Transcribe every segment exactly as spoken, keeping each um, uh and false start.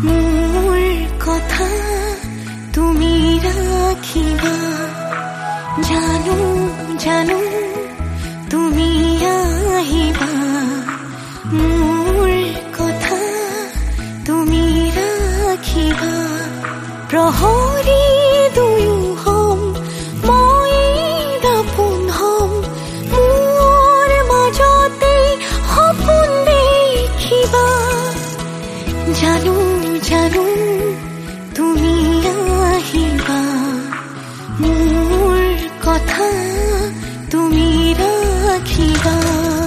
মোৰ কথা তুমি ৰাখিবা জানো জানো তুমি আহিবা মোৰ কথা তুমি ৰাখিবা প্ৰহৰী দুয়ো হম মই দাপোন হম মোৰ মাজতে সপোন দেখিবা জানো জানো তুমি আহিবা মোৰ কথা তুমি ৰাখিবা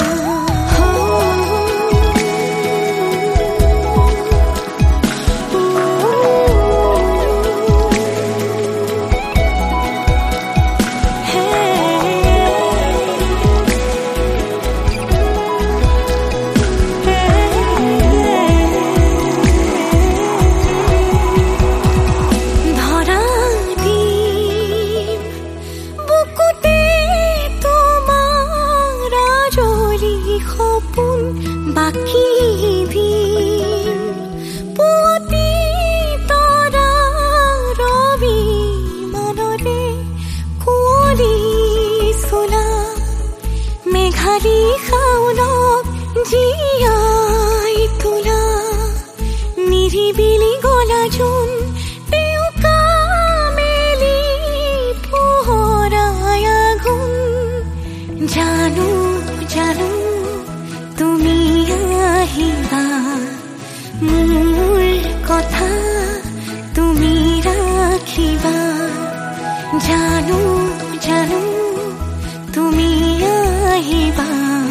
সপোন বাকি দিন পুৱতি তৰা ৰবি মনৰে কুঁৱলী চোলা মেঘালী শাওনক জীয়াই তোলা নিৰিবিলি গলা জোন পেউকা মেলি পোহৰাই আঘোণ জানো জানো তুমি আহিবা মোৰ কথা তুমি ৰাখিবা জানো জানো তুমি আহিবা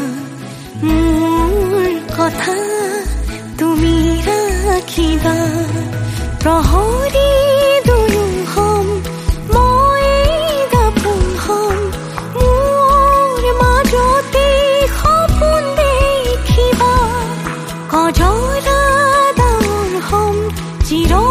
মোৰ কথা তুমি ৰাখিবা প্ৰহৰী দুয়ো হম মই দাপোন হম মোৰ মাজতে সপোন কজৰা ডাঙৰ হম চিৰ